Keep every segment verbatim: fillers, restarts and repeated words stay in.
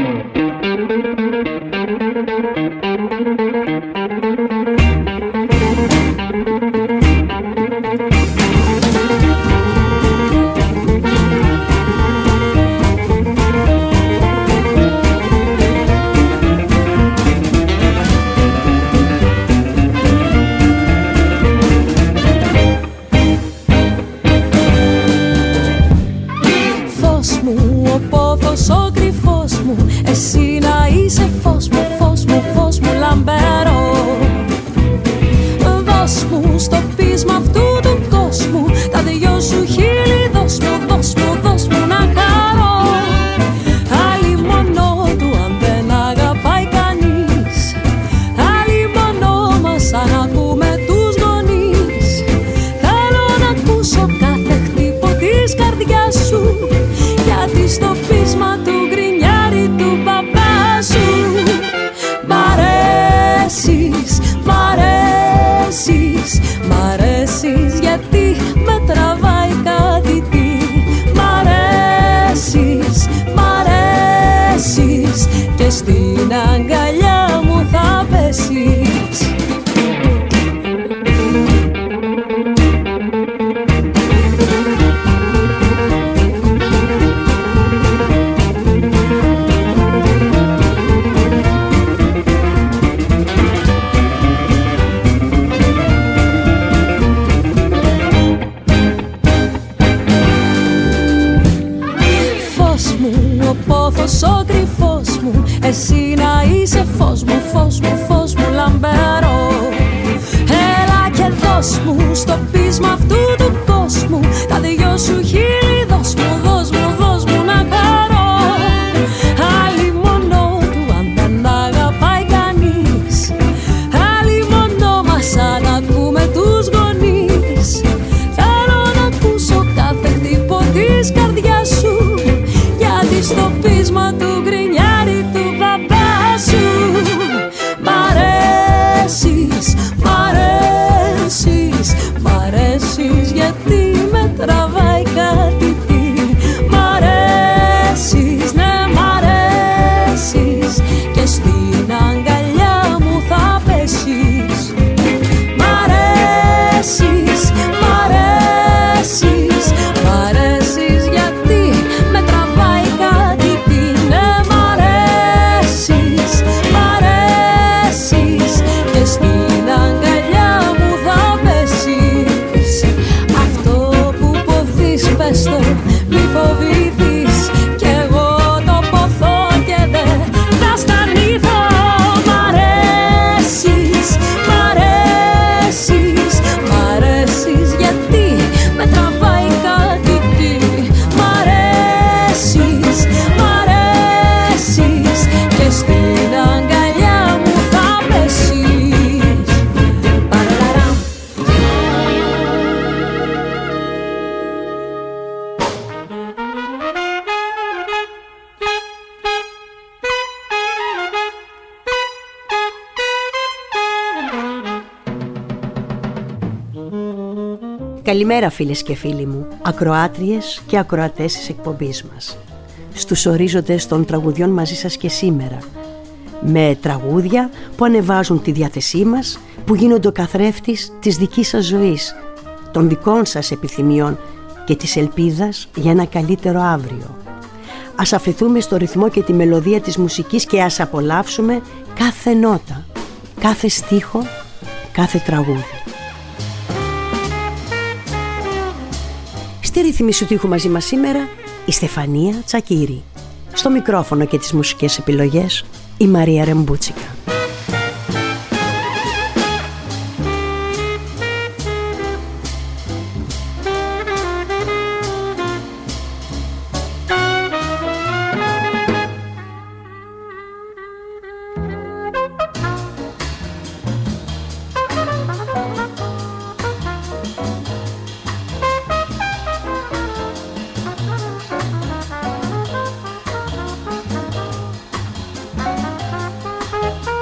Καλημέρα φίλες και φίλοι μου, ακροάτριες και ακροατές της εκπομπής μας. Στους ορίζοντες των τραγουδιών μαζί σας και σήμερα, με τραγούδια που ανεβάζουν τη διάθεσή μας, που γίνονται ο καθρέφτης της δικής σας ζωής, των δικών σας επιθυμιών και της ελπίδας για ένα καλύτερο αύριο. Ας αφαιθούμε στο ρυθμό και τη μελωδία της μουσικής και ας απολαύσουμε κάθε νότα, κάθε στίχο, κάθε τραγούδι. Στη ρύθμιση του ήχου μαζί μας σήμερα η Στεφανία Τσακύρη. Στο μικρόφωνο και τις μουσικές επιλογές η Μαρία Ρεμπούτσικα. Bye.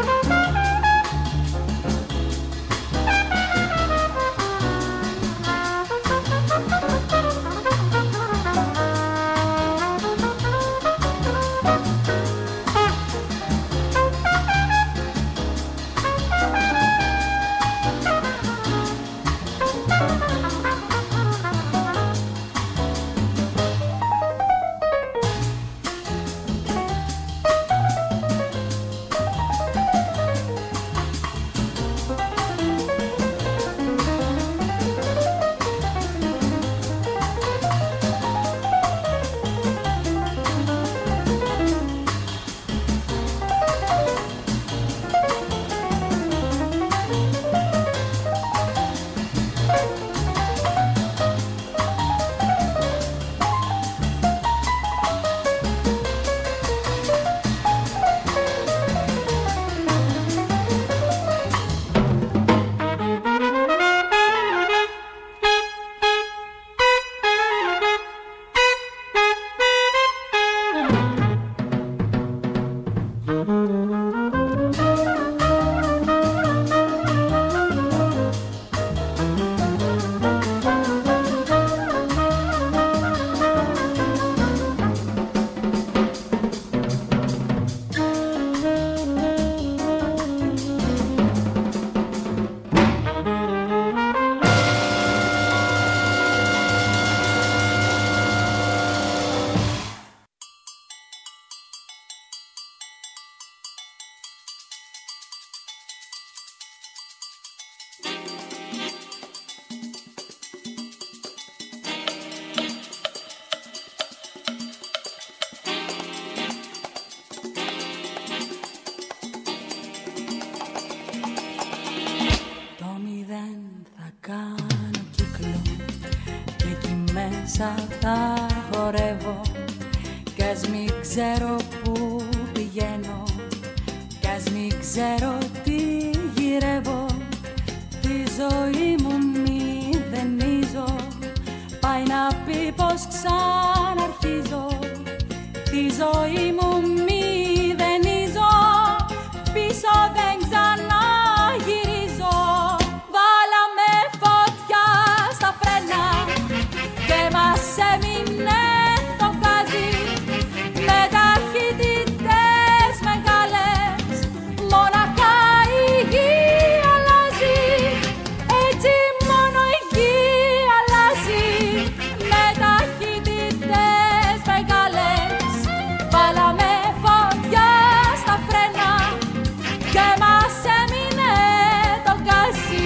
μέσα θα χορεύω κι ας μην ξέρω που πηγαίνω κι ας μην ξέρω τι γυρεύω. Τη ζωή μου μηδενίζω, πάει να πει πως ξαναρχίζω. Τη ζωή μου μηδενίζω, πίσω δεν ξαναγυρίζω. Βάλαμε φωτιά στα φρένα και μας έμεινε το γκάζι. Με ταχύτητες μεγάλες μοναχά η γη αλλάζει. Έτσι μόνο η γη αλλάζει. Με ταχύτητες μεγάλες βάλαμε φωτιά στα φρένα και μας έμεινε το γκάζι.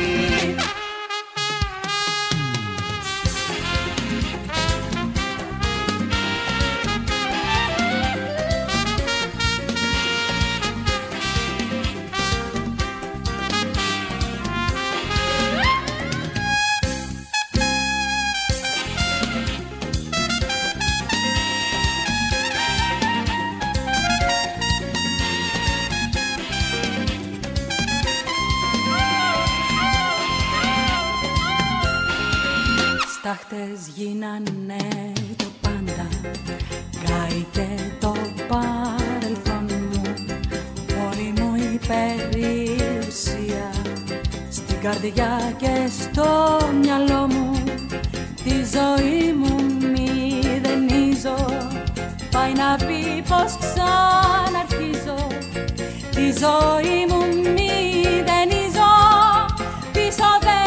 Στάχτες γίνανε το πάντα, κάηκε το παρελθόν μου. Όλη μου η περιουσία στην καρδιά και στο μυαλό μου. Τη ζωή μου μηδενίζω, πάει να πει πως ξαναρχίζω. Τη ζωή μου μηδενίζω, πίσω δεν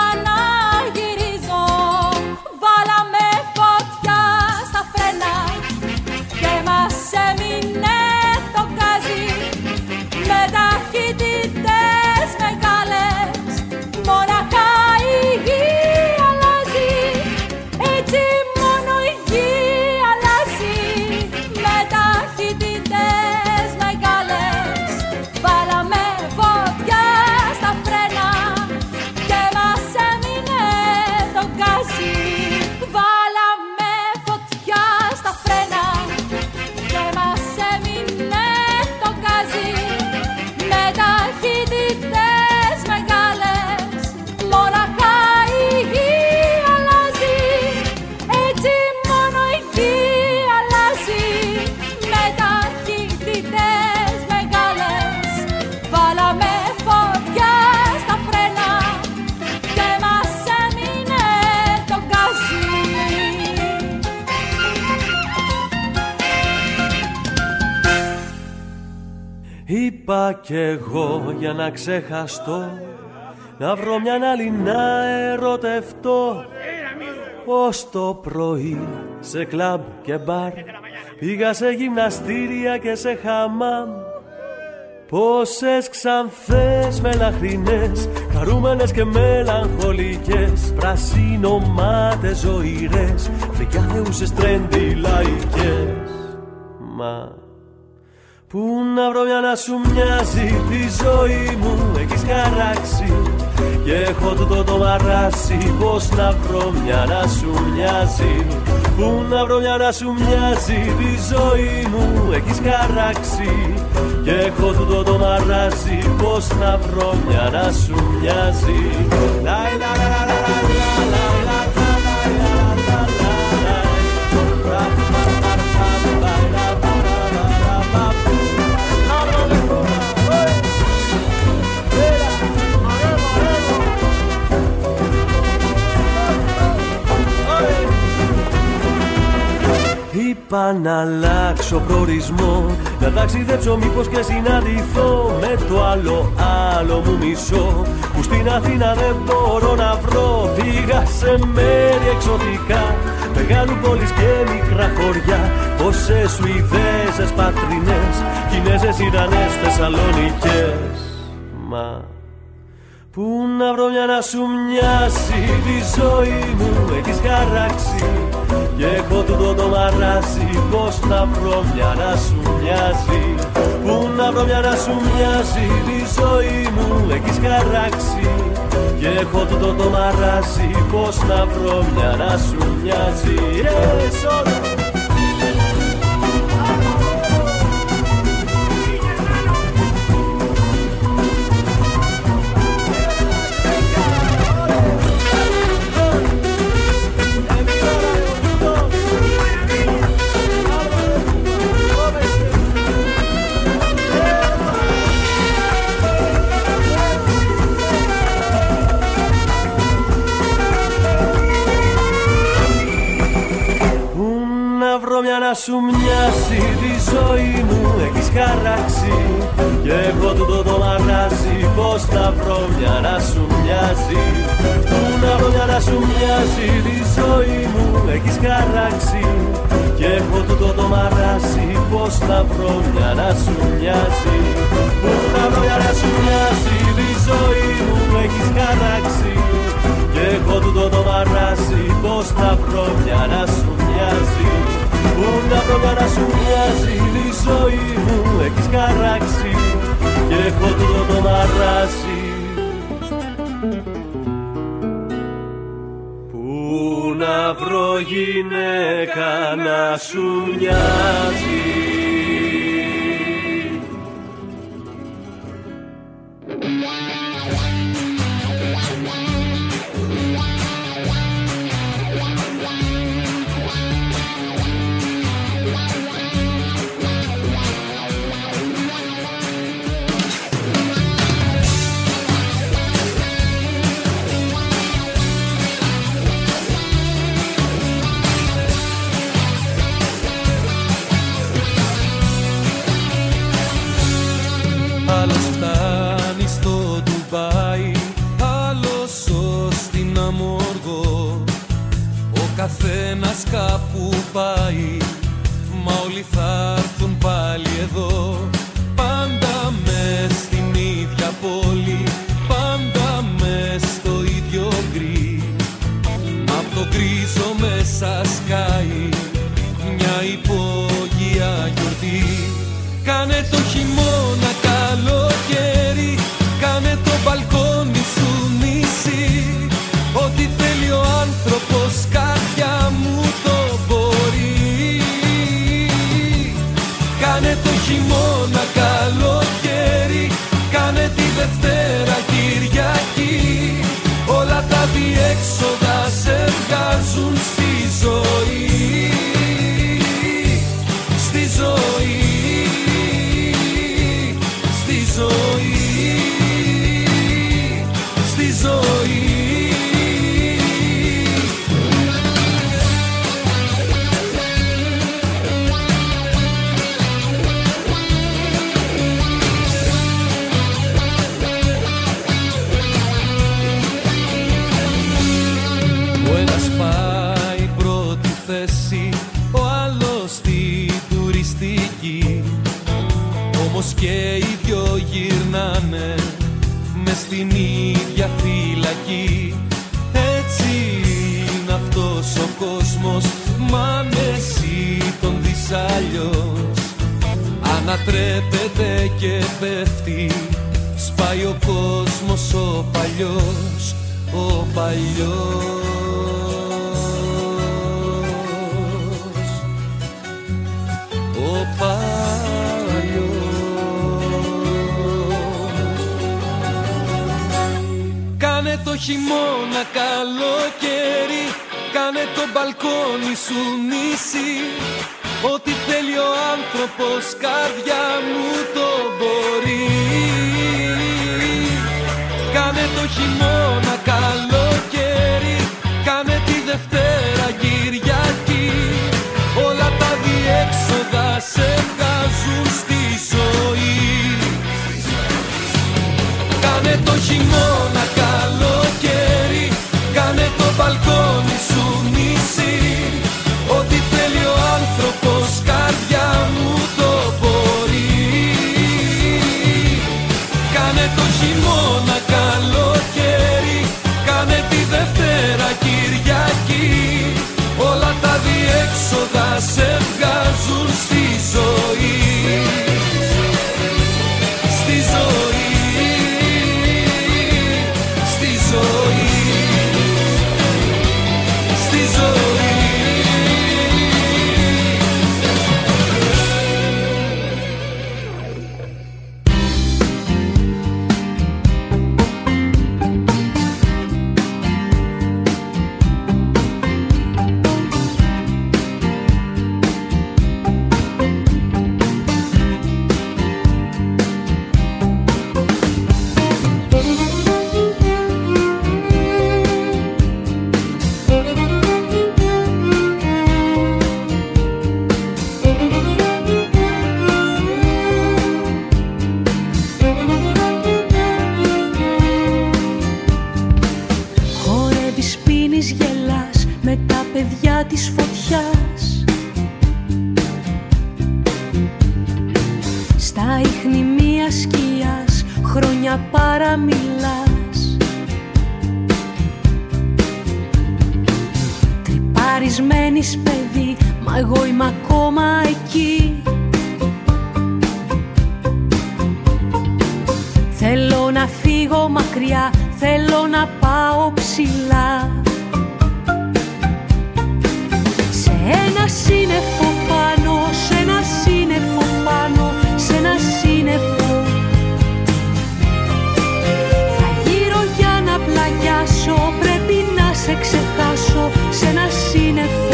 ξαναγυρίζω. Βάλαμε φωτιά στα φρένα και μας έμεινε το γκάζι. Με ταχύτητες μεγάλες μοναχά η γη αλλάζει. Έτσι μόνο η γη αλλάζει. Με ταχύτητες μεγάλες βάλαμε φωτιά στα φρένα και μας έμεινε το γκάζι. Βάλαμε φωτιά στα φρένα και μας έμεινε το γκάζι. Με ταχύτητες μεγάλες μοναχά η γη αλλάζει. Έτσι μόνο η γη αλλάζει. Με ταχύτητες μεγάλες βάλαμε φωτιά στα φρένα και μας έμεινε το γκάζι. Είπα κι εγώ για να ξεχαστώ, να βρω μια άλλη να ερωτευτώ. Ως το πρωί σε κλαμπ και μπαρ, πήγα σε γυμναστήρια και σε χαμάμ. Πόσες ξανθές μελαχρινές, χαρούμενες και μελαγχολικές, πρασίνομάτες ζωηρές, φρικιά θεούσες τρέντι λαϊκές. Μα πού να βρω μια να σου μοιάζει, τη ζωή μου έχεις χαράξει και έχω τούτο το μαράσι. Πώς να βρω μια να σου μοιάζει, πού να βρω μια να σου μοιάζει, τη ζωή μου έχεις χαράξει και έχω τούτο το μαράσι. Πώς να βρω μια να σου μοιάζει. Λα λα λα λα λα λα λα. Είπα να αλλάξω προορισμό, να ταξιδέψω μήπως και συναντηθώ με το άλλο άλλο μου μισό, που στην Αθήνα δεν μπορώ να βρω. Πήγα σε μέρη εξωτικά, μεγάλου πόλεις και μικρά χωριά, πόσες Σουηδέζες πατρινές, Κινέζες, Ιρανές, Θεσσαλονικές. Μα πού να βρω μια να σου μοιάσει, τη ζωή μου έχεις χαράξει και έχω τούτο το μαράσι. Πώς να βρω μια να σου μοιάζει, πού να βρω βρωμιά να σου μοιάζει τη ζωή μου έχεις χαράξει. Και έχω τούτο το μαράζι, πως να βρω μια να σου μοιάζει. Yes, μια να σου μοιάζει τη ζωή μου έχεις χαράξει. Και έχω τούτο το μαγάζι, πως να βρω μια να σου μοιάζει. Πού να βρω μια να σου μοιάζει τη ζωή μου έχεις χαράξει. Και έχω τούτο το μαγάζι, πως να βρω μια να σου μοιάζει. Πού να βρω μια να σου μοιάζει τη ζωή μου έχεις χαράξει. Και έχω τούτο το μαγάζι, πως να βρω μια να σου μοιάζει. Πού να βρω μια να σου μοιάζει τη ζωή μου έχεις χαράξει. Και έχω τούτο το μαγάζι. Πού να βρω γυναίκα να σου μοιάζει. Καθένας κάπου πάει, μα όλοι θα έρθουν πάλι εδώ. Πάντα μες στην ίδια πόλη, πάντα μες στο ίδιο γκρι. Απ' το γκρίζο μέσα σκάει μια υπόγεια γιορτή. Κάνε το χειμώνα καλοκαίρι, κάνε το μπαλκόνι σου νησί. Ό,τι θέλει ο άνθρωπος καρδιά μου το μπορεί. Κάνε το χειμώνα καλοκαίρι, κάνε τη Δευτέρα Κυριακή. Όλα τα διέξοδα σε βγάζουν στη ζωή. Στη ζωή, στη ζωή, στη ζωή. Και οι δυο γυρνάνε μες στην ίδια φυλακή. Έτσι είναι αυτός ο κόσμος, μα αν εσύ τον δεις αλλιώς. Ανατρέπεται και πέφτει, σπάει ο κόσμος ο παλιός, ο παλιός. Ο παλιός. Κάνε το χειμώνα καλοκαίρι, κάνε το μπαλκόνι σου νησί. Ό,τι θέλει ο άνθρωπος καρδιά μου το μπορεί. Κάνε το χειμώνα καλοκαίρι, κάνε τη Δευτέρα Κυριακή. Όλα τα διέξοδα σε βγάζουν στη ζωή. Κάνε το χειμώνα καλοκαίρι, κάνε το μπαλκόνι σου νησί. Ό,τι θέλει ο άνθρωπος καρδιά μου το μπορεί. Κάνε το χειμώνα καλοκαίρι, κάνε τη Δευτέρα Κυριακή. Όλα τα διέξοδα σε βγάζουν στη ζωή. Στα ίχνη μιας σκιάς χρόνια παραμιλάς. Τρυπαρισμένης παιδί, μα εγώ είμαι ακόμα εκεί. Θέλω να φύγω μακριά, θέλω να πάω ψηλά. Σε ένα σύννεφο πάνω, σε ένα σύννεφο πάνω, σε ένα σύννεφο. Θα γύρω για να πλαγιάσω, πρέπει να σε ξεχάσω, σε ένα σύννεφο.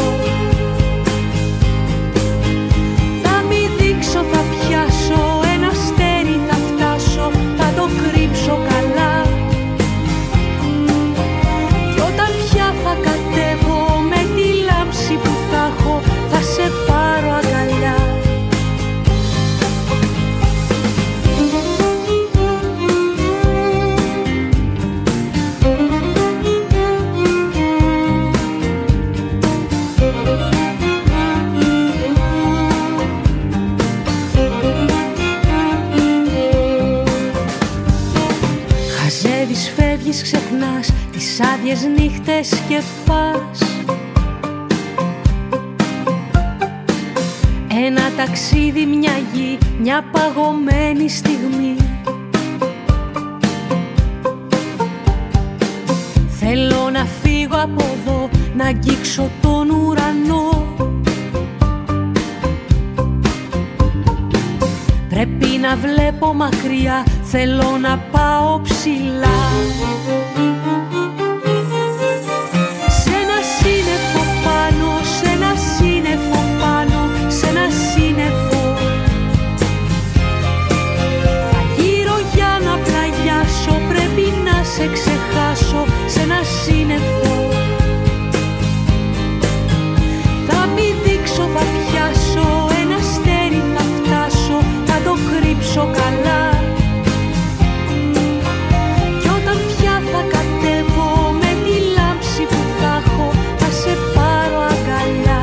Θα μη δείξω, θα πιάσω, ένα αστέρι θα φτάσω, θα το κρύψω καλά. Κι όταν πια θα κατέβω με τη λάμψη που θα έχω, θα σε πάρω αγκαλιά. Χαζεύεις, φεύγεις, ξεχνάς τις άδειες νύχτες και πας. Ένα ταξίδι, μια γη, μια παγωμένη στιγμή. Θέλω να φύγω από εδώ, να αγγίξω τον ουρανό. Πρέπει να βλέπω μακριά, θέλω να πάω ψηλά. Σε ένα σύννεφο πάνω, σε ένα σύννεφο πάνω, σε ένα σύννεφο. Θα γύρω για να πλαγιάσω, πρέπει να σε ξεχάσω, σε ένα σύννεφο. Θα μη δείξω, θα πιάσω, ένα αστέρι θα φτάσω, θα το κρύψω καλά. Κι όταν πια θα κατέβω με τη λάμψη που θα έχω, θα σε πάρω αγκαλιά.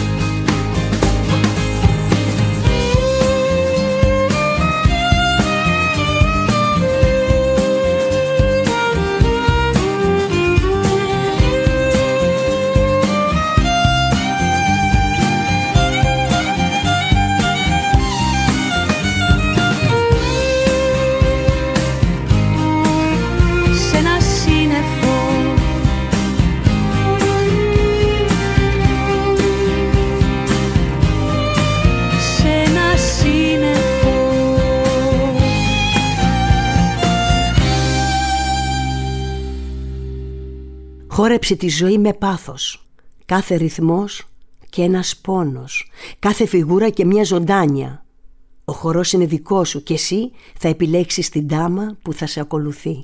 Χόρεψε τη ζωή με πάθος, κάθε ρυθμός και ένας πόνος, κάθε φιγούρα και μια ζωντάνια. Ο χορός είναι δικό σου και εσύ θα επιλέξεις την τάμα που θα σε ακολουθεί.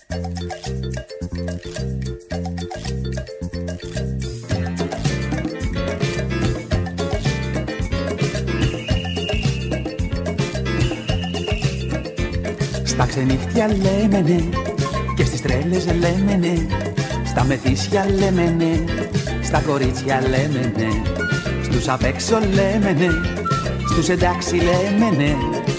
Στα ξενύχτια λέμε ναι, και στις τρέλες λέμε ναι, στα μεθύσια λέμε ναι, στα κορίτσια λέμε ναι, στους απ' έξω λέμε ναι, στους εντάξει λέμε ναι.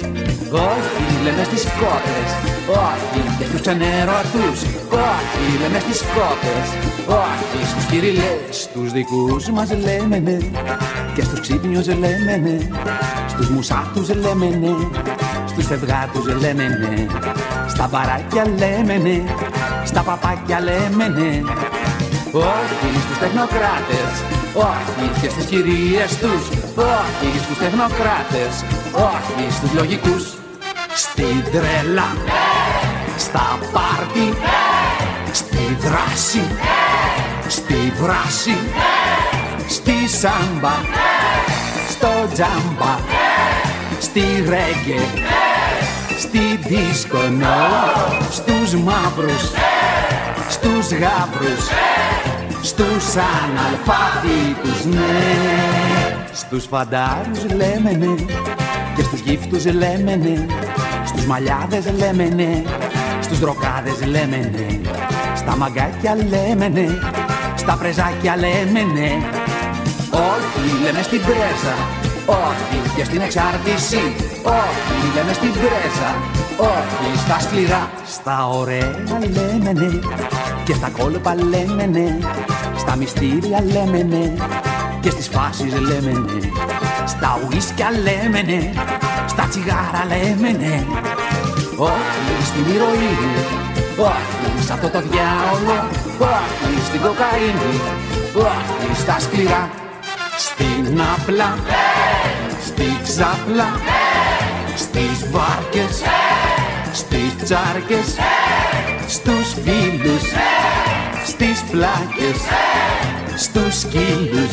Όχι λέμε στις κότες, όχι και στους ξενέρωτους, όχι λέμε στις κότες, όχι στους κυριλές, στους δικούς μας λέμε ναι, και στους ξύπνιους λέμε ναι, στους μουσάτους λέμε ναι, στους φευγάτους λέμε ναι, στα μπαράκια λέμε ναι, στα παπάκια λέμε ναι. Όχι στους τεχνοκράτες, όχι και στις κυρίες τους, όχι στους τεχνοκράτες, όχι στους λογικούς. Στην τρέλα, στα πάρτι, στη δράση, στη βράση, στη σάμπα, στο τζάμπα, στη ρέγγε, στη δίσκο, στους μαύρους, στους γάβρους, στους αναλφάβητους, ναι. Στους φαντάρους λέμε ναι, και στους γύφτους λέμε ναι, στους μαλλιάδες λέμε ναι, στους δροκάδες λέμε ναι, στα μαγκάκια λέμε ναι, στα πρεζάκια λέμε ναι. Όχι λέμε στην πρέζα, όχι και στην εξάρτηση, όχι λέμε στην πρέζα, όχι στα σκληρά. Στα ωραία λέμε ναι, και στα κόλπα λέμε ναι, στα μυστήρια λέμε ναι, και στις φάσεις λέμε ναι, στα ουίσκια λέμε ναι, στα τσιγάρα λέμε ναι. Όχι στην ηρωίνη, όχι σ' αυτό το διάολο, όχι στην κοκαίνη, όχι στα σκληρά. Στην απλά, στη ξάπλα, στις βάρκες, στις τσάρκες, στους φίλους, στις πλάκες, στους σκύλους,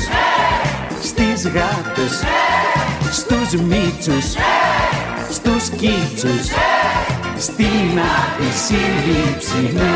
στις γάτες, στους μίτσους, στους κίτσους, στην αντισύλληψη ναι.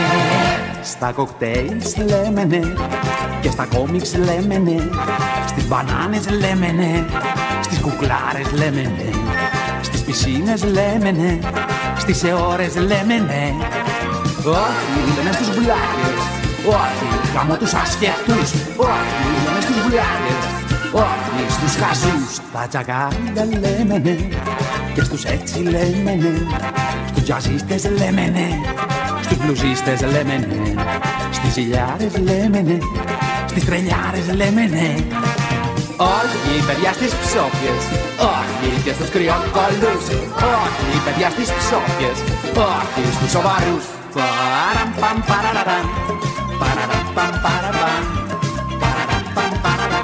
Στα κοκτέιλς λέμε ναι, και στα κόμιξ λέμε ναι, στις μπανάνες λέμε ναι, στις κουκλάρες λέμε ναι, στις πισίνες λέμε ναι, στις αιώρες λέμε ναι. Όχι λέμε στους μπλάκες, όχι γάμω τους ασχετούς, όχι λέμε στους μπλάκες, όχι στους χαζούς. Στα τσακάρια λέμε ναι, και στους έτσι λέμε ναι, στους τζαζίστες λέμε ναι, στους μπλουζίστες λέμε ναι, στις ζηλιάρες λέμε ναι, στις τρελιάρες λέμε ναι. Όχι παιδιά στις ψόφιες, όχι και στους κρυοκολλούς, όχι παιδιά στις ψόφιες, όχι στους σοβαρούς. Παραμ παμ παραραραμ, παραραμ παμ παραραμ, παραραμ παμ παραραμ.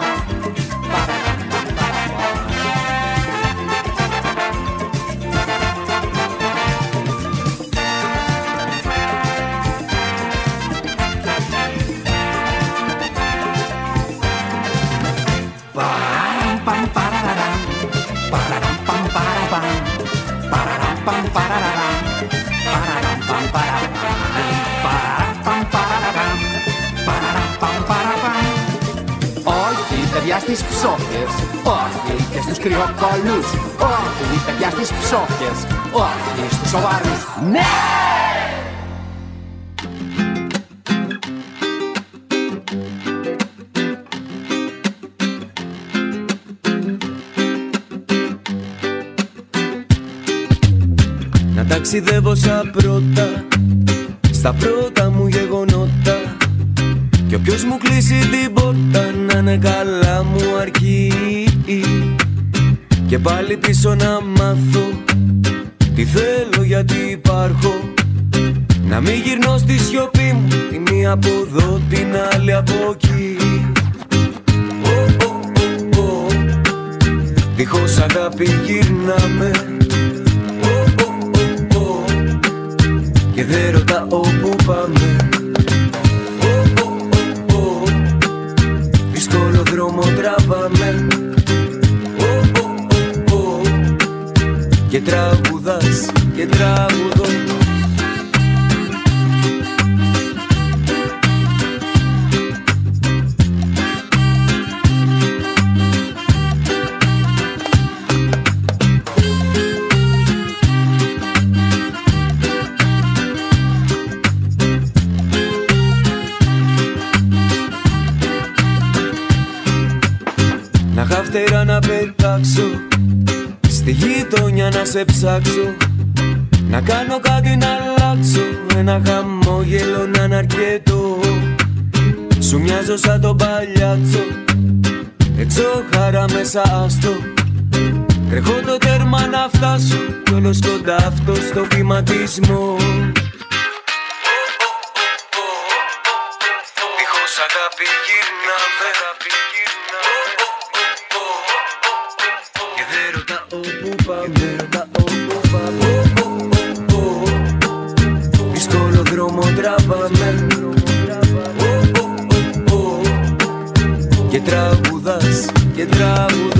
Όχι παιδιά στις ψόφιες, όχι και στους κρυοκολλούς, όχι παιδιά στις ψόφιες, όχι στους σοβαρούς. Ναι! Να ταξιδεύω σαν πρώτα, στα πρώτα μου γεγονότα, κι όποιος μου κλείσει την πόρτα να είναι καλά μου αρκεί. Και πάλι πίσω να μάθω τι θέλω γιατί υπάρχω, να μην γυρνώ στη σιωπή μου, τη μία από εδώ την άλλη από εκεί. Oh, oh, oh, oh. Δίχως αγάπη γυρνάμε, oh, oh, oh, oh. Και δεν ρωτάω που πάμε. Δύσκολο δρόμο τραβάμε, oh, oh, oh, oh. Και τραγουδάς και τραγουδώ. αλλάξω, στη γειτονιά να σε ψάξω, να κάνω κάτι να αλλάξω, ένα χαμόγελο να είναι αρκετό. Σου μοιάζω σαν τον παλιάτσο, έτσι χαρά μέσα άστο. Τρέχω το τέρμα να φτάσω κι όλος κοντά αυτό στο βηματισμό. Δίχως αγάπη γυρνάμε και δεν ρωτάω που πάμε. Δύσκολο δρόμο τραβάμε και τραγουδάς και τραγουδώ.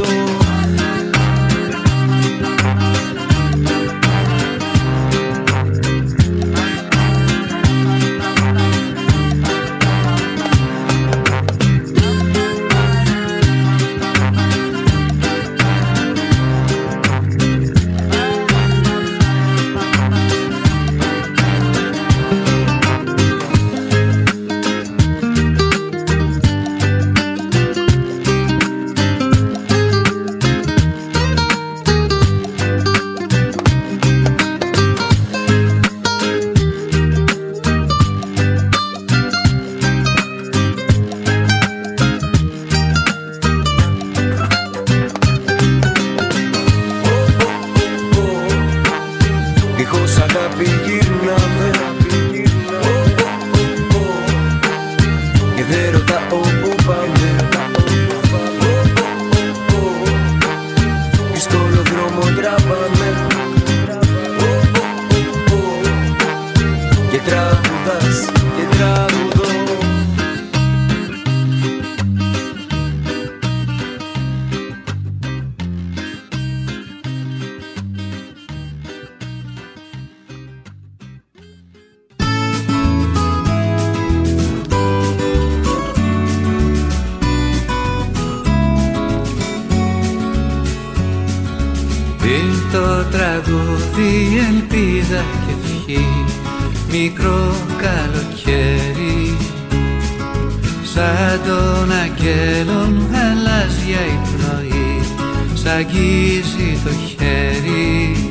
Μικρό καλοκαίρι, σαν των αγγέλων γαλάζια η πνοή, σ' αγγίζει το χέρι.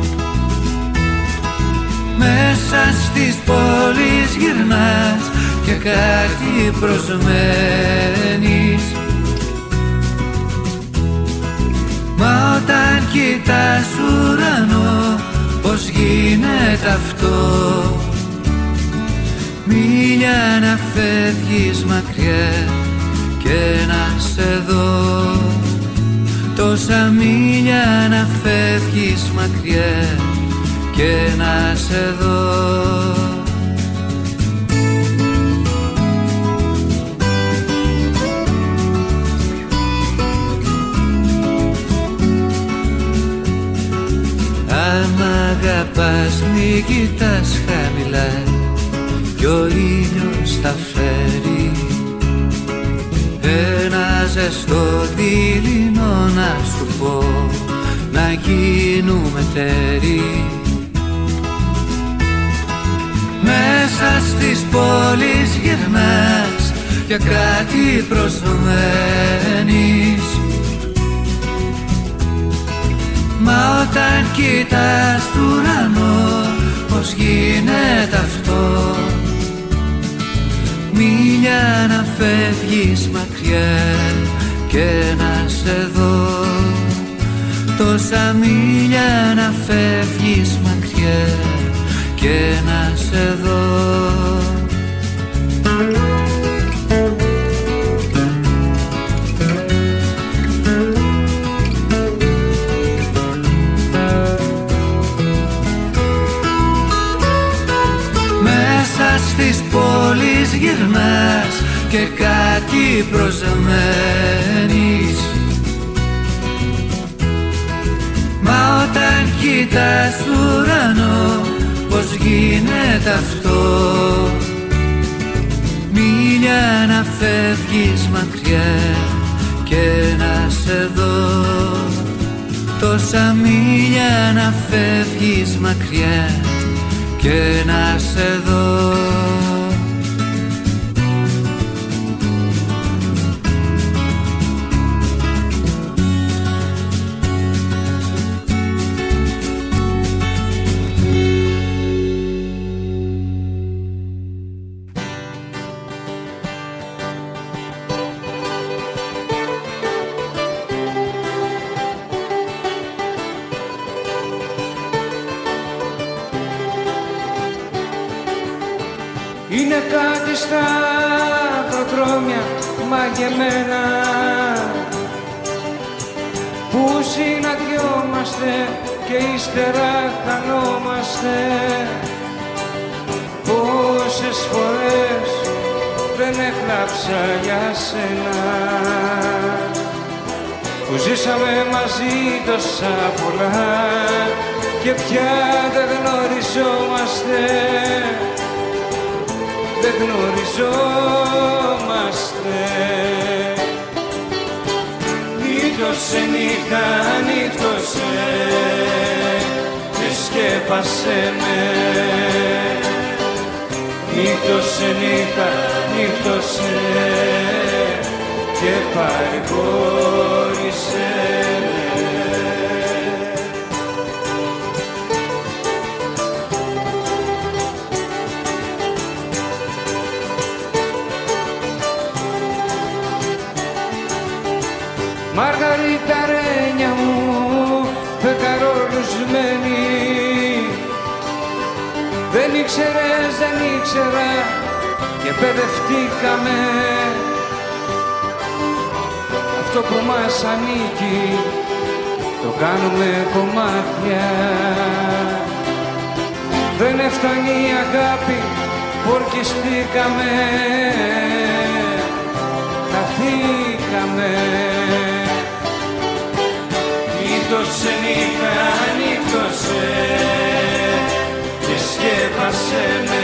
Μέσα στις πόλεις γυρνάς και κάτι προσμένεις, μα όταν κοιτάς ουρανό πώς γίνεται αυτό, μίλια να φεύγεις μακριά και να σε δω, τόσα μίλια να φεύγεις μακριά και να σε δω. Αν αγαπάς μη κοιτάς χαμηλά κι ο ήλιος θα φέρει ένα ζεστό δειλινό να σου πω, να γίνουμε τέρι. Μέσα στις πόλεις γυρνάς και κάτι προσμένεις, μα όταν κοιτάς του ουρανό πώς γίνεται αυτό, μίλια να φεύγεις μακριά και να σε δω, τόσα μίλια να φεύγεις μακριά και να σε δω. Στις πόλεις γυρνάς και κάτι προσμένεις, μα όταν κοιτάς ουρανό πώς γίνεται αυτό, μίλια να φεύγεις μακριά και να σε δω, τόσα μίλια να φεύγεις μακριά και να σε δω. Είναι κάτι στα δρόμια μαγεμένα που συναντιόμαστε και ύστερα χανόμαστε. Πόσες φορές δεν έκλαψα για σένα που ζήσαμε μαζί τόσα πολλά και πια δεν γνωριζόμαστε, δεν γνωριζόμαστε. Νύχτωσε νύχτα, νύχτωσε και σκέπασε με. Νύχτωσε νύχτα, νύχτωσε και παρηγόρησε με. Μαργαρίτα ρένια μου, φεκαρόλουσμένη, δεν ήξερες, δεν ήξερα και παιδευτήκαμε. Αυτό που μας ανήκει το κάνουμε κομμάτια. Δεν έφτανε η αγάπη που ορκιστήκαμε, χαθήκαμε. Νύχτωσε νύχτα, νύχτωσε και σκέπασε με.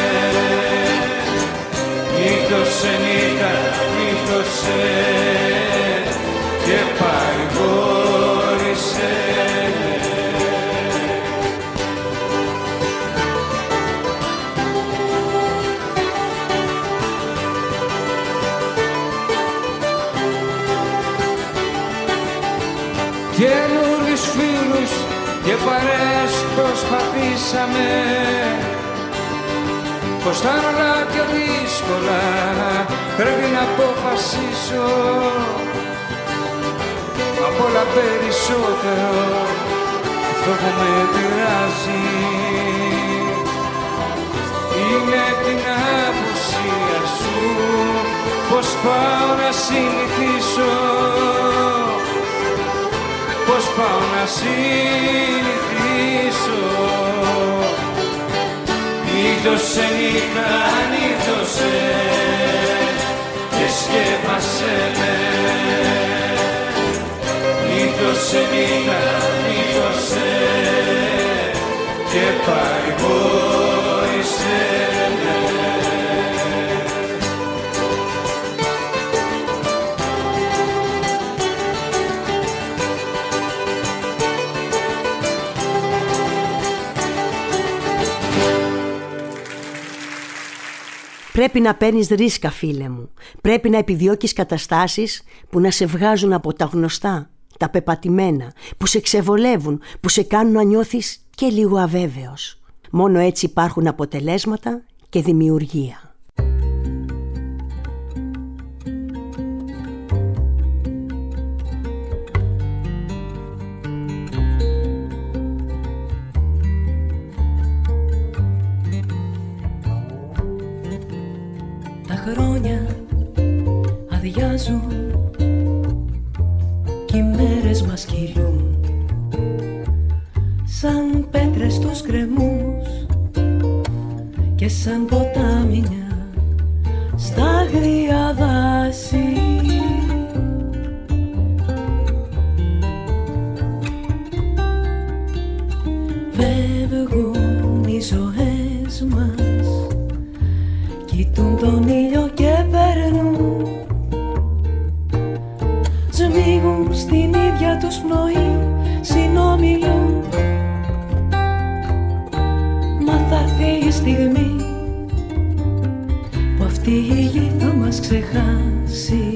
Νύχτωσε νύχτα, νύχτωσε και παρηγόρησε με. Καινούριους φίλους και παρέες προσπαθήσαμε, πως θα είναι όλα πιο δύσκολα, πρέπει να αποφασίσω. Απ' όλα περισσότερο αυτό που με πειράζει είναι την απουσία σου, πως πάω να συνηθίσω, πως πάω να συνηθίσω. Νύχτωσε νύχτα, νύχτωσε και σκέπασε με. Νύχτωσε νύχτα, νύχτωσε και παρηγόρησε με. Πρέπει να παίρνεις ρίσκα, φίλε μου. Πρέπει να επιδιώκεις καταστάσεις που να σε βγάζουν από τα γνωστά, τα πεπατημένα, που σε ξεβολεύουν, που σε κάνουν να νιώθεις και λίγο αβέβαιος. Μόνο έτσι υπάρχουν αποτελέσματα και δημιουργία. Χρόνια αδειάζουν κι οι μέρες μας κυλούν σαν πέτρες στους γκρεμούς και σαν ποτάμια στα αγρία δάση. Φεύγουν οι ζωές μας, κοιτούν τον ήλιο και περνούν, σμίγουν στην ίδια τους πνοή, συνομιλούν. Μα θα έρθει η στιγμή που αυτή η γη θα μας ξεχάσει.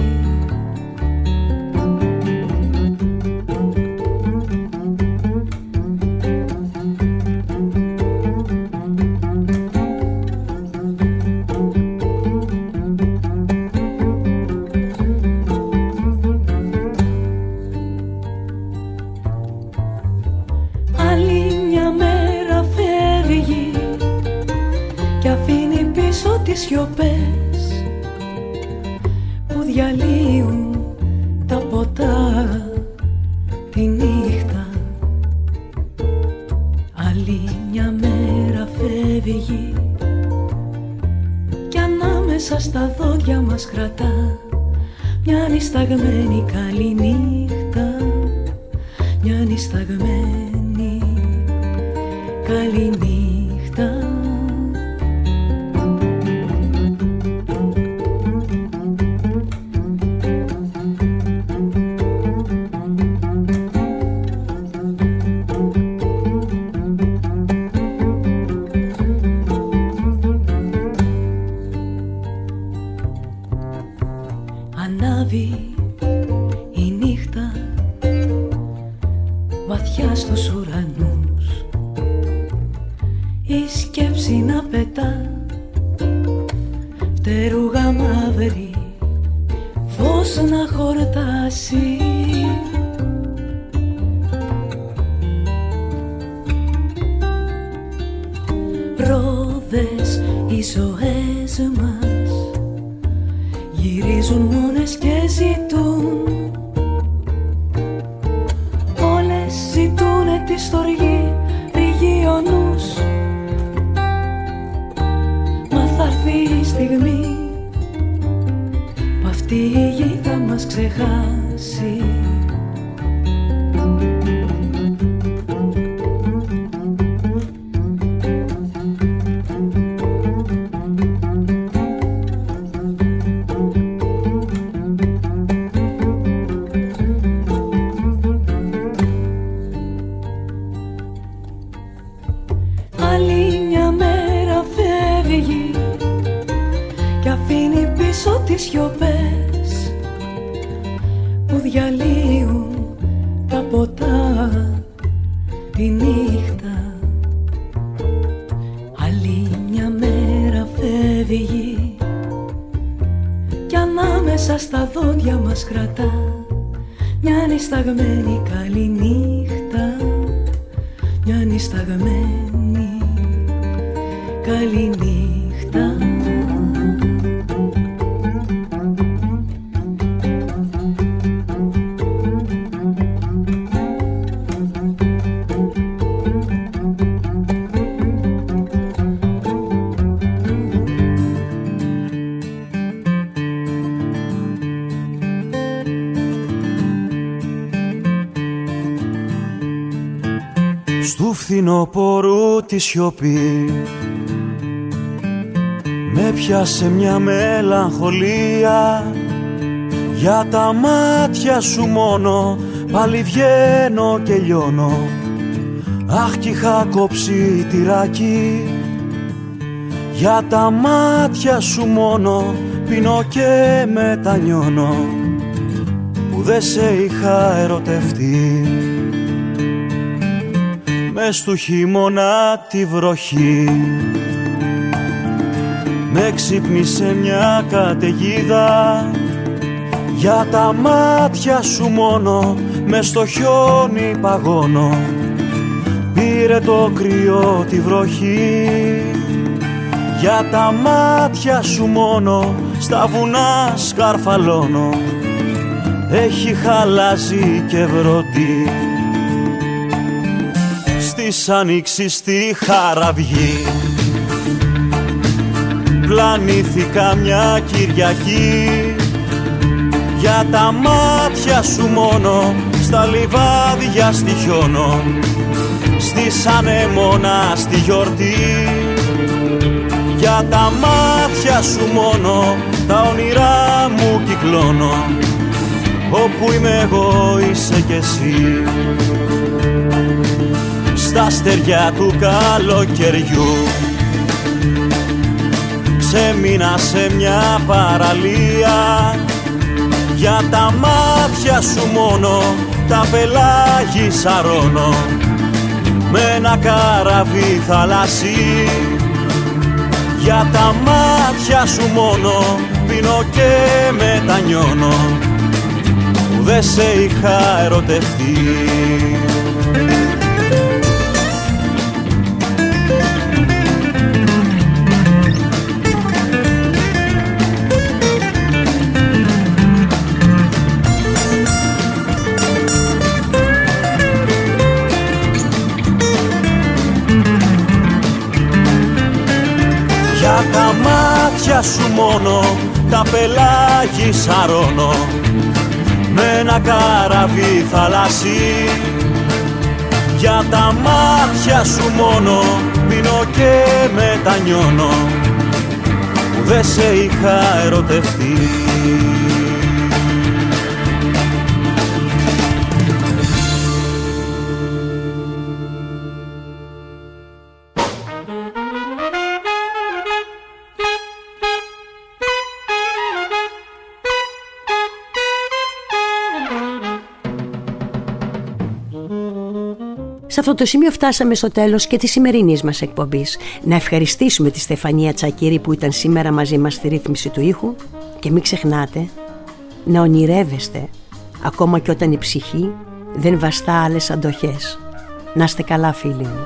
τις σιωπές που διαλύουν τα ποτά τη νύχτα. Άλλη μια μέρα φεύγει κι ανάμεσα στα δόντια μας κρατά μια νησταγμένη καλή νύχτα, μια νησταγμένη καλή νύχτα. Ανάβει η νύχτα βαθιά στους ουρανούς, η σκέψη να πετά φτερούγα μαύρη, φως να χορτάσει. Ρόδες οι ζωές μας γυρίζουν μόνες και ζητούν, όλες ζητούνε τη στοργή, ρηγεί ο νους. Μα θα έρθει η στιγμή που αυτή η γη θα μας ξεχάσει. Τις σιωπές που διαλύουν τα ποτά τη νύχτα. Άλλη μια μέρα φεύγει κι ανάμεσα στα δόντια μας κρατά μια νησταγμένη καλή νύχτα, μια νησταγμένη καλή νύχτα. Στου φθινοπορού τη σιωπή με πιάσε μια μελαγχολία, για τα μάτια σου μόνο πάλι βγαίνω και λιώνω. Αχ κι είχα κόψει τυράκι, για τα μάτια σου μόνο πίνω και μετανιώνω που δεν σε είχα ερωτευτεί. Μες του χειμώνα τη βροχή με ξύπνησε μια καταιγίδα, για τα μάτια σου μόνο μες στο χιόνι παγώνω. Πήρε το κρύο τη βροχή, για τα μάτια σου μόνο στα βουνά σκαρφαλώνω. Έχει χαλάσει και βρωτή στις ανοίξεις στη Χαραυγή. Πλανήθηκα μια Κυριακή, για τα μάτια σου μόνο στα λιβάδια στοιχιώνω. Στις ανεμόνα στη γιορτή, για τα μάτια σου μόνο τα όνειρά μου κυκλώνω. Όπου είμαι εγώ είσαι κι εσύ, στα στεριά του καλοκαιριού. Ξέμεινα σε μια παραλία, για τα μάτια σου μόνο τα πελάγι σαρώνω. Με ένα καραβί θαλάσσι, για τα μάτια σου μόνο πίνω και μετανιώνω που δεν σε είχα ερωτευτεί. τα μάτια σου μόνο τα πελάγι σαρώνω με ένα καραβί θαλασσί. Για τα μάτια σου μόνο πίνω και μετανιώνω που δεν σε είχα ερωτευτεί. Σε αυτό το σημείο φτάσαμε στο τέλος και της σημερινής μας εκπομπής. Να ευχαριστήσουμε τη Στεφανία Τσακίρη που ήταν σήμερα μαζί μας στη ρύθμιση του ήχου και μην ξεχνάτε να ονειρεύεστε ακόμα και όταν η ψυχή δεν βαστά άλλες αντοχές. Να είστε καλά φίλοι μου.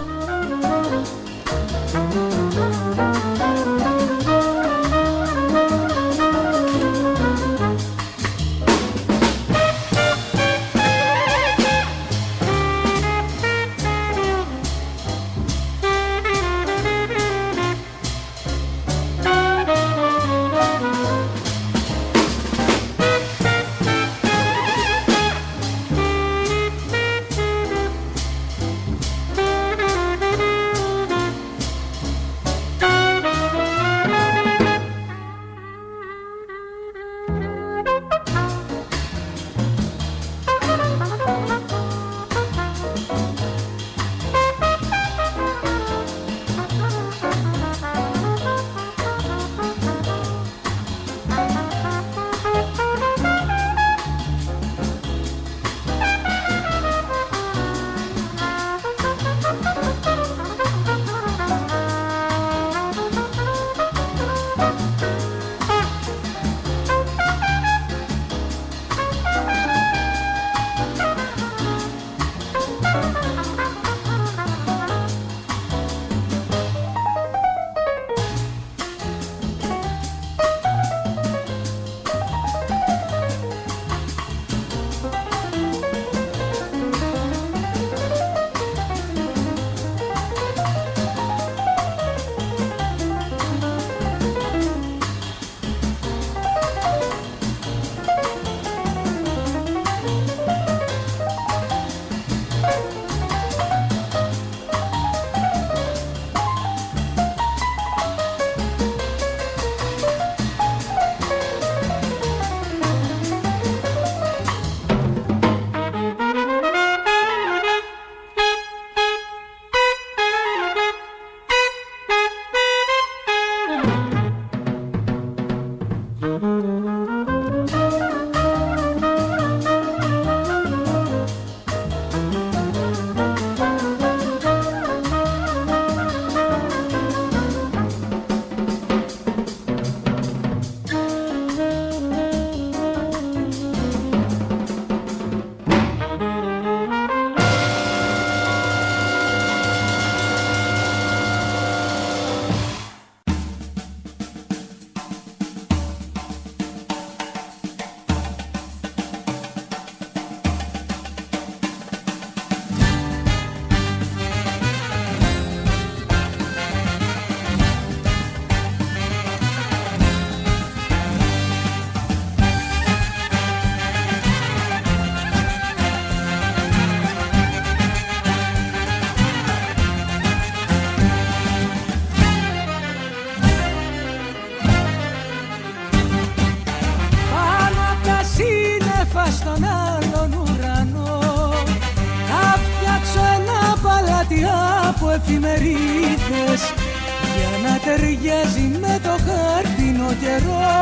Εφημερίδες για να ταιριάζει με το χάρτινο καιρό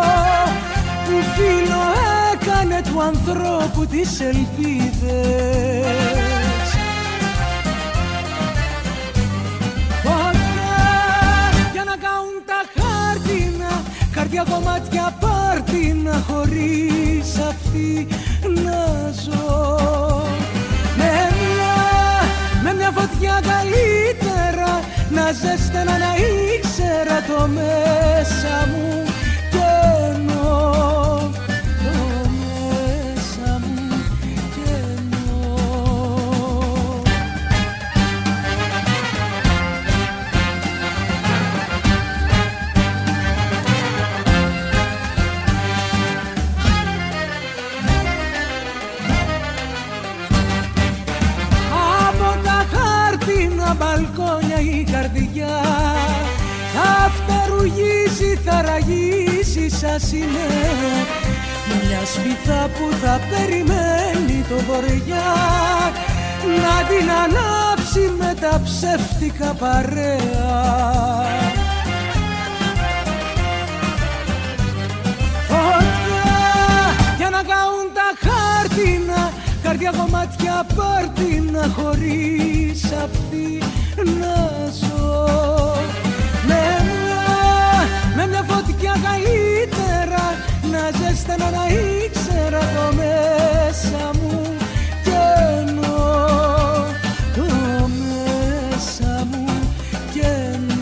που φίλο έκανε του ανθρώπου τις ελπίδες. Φωτιά για να κάνουν τα χάρτινα καρδιά κομμάτια πάρτινα χωρίς αυτή να ζω. Με μια, με μια φωτιά καλύτερα να ζέστανα να ήξερα το μέσα μου κενό. Το μέσα μου κενό. στα μπαλκόνια η καρδιά, θα φτερουγίζει, θα ραγίσει, σας είναι μια σπίθα που θα περιμένει το βορειά να την ανάψει με τα ψεύτικα παρέα. Φωτιά για να καούν τα χάρτινα, καρδιά κομμάτια πάρτινα, χωρίς αυτή να ζω. Με μια, με μια φωτιά καλύτερα να ζέστανα, να ήξερα το μέσα μου κενό, το μέσα μου κενό.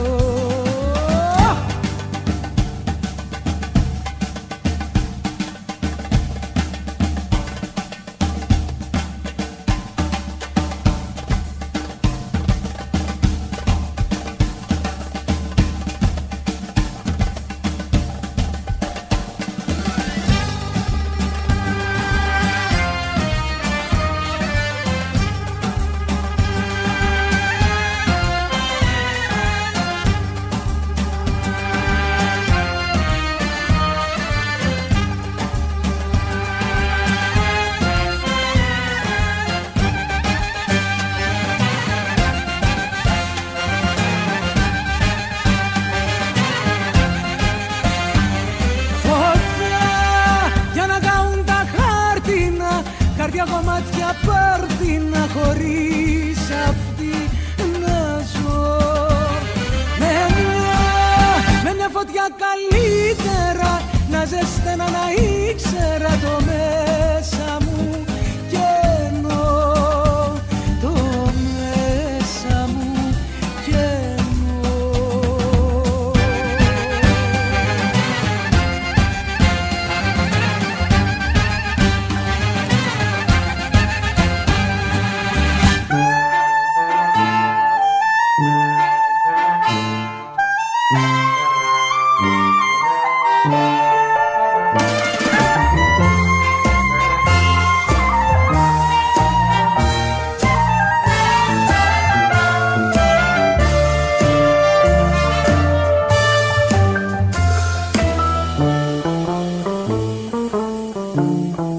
Καρδιά κομμάτια πάρτινα, χωρίς αυτή να ζω. Με μια, με μια φωτιά καλύτερα να ζεσταίνα, να ήξερα το μέσα μου κενό, το μέσα μου κενό.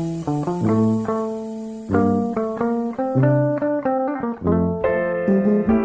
Mm-hmm.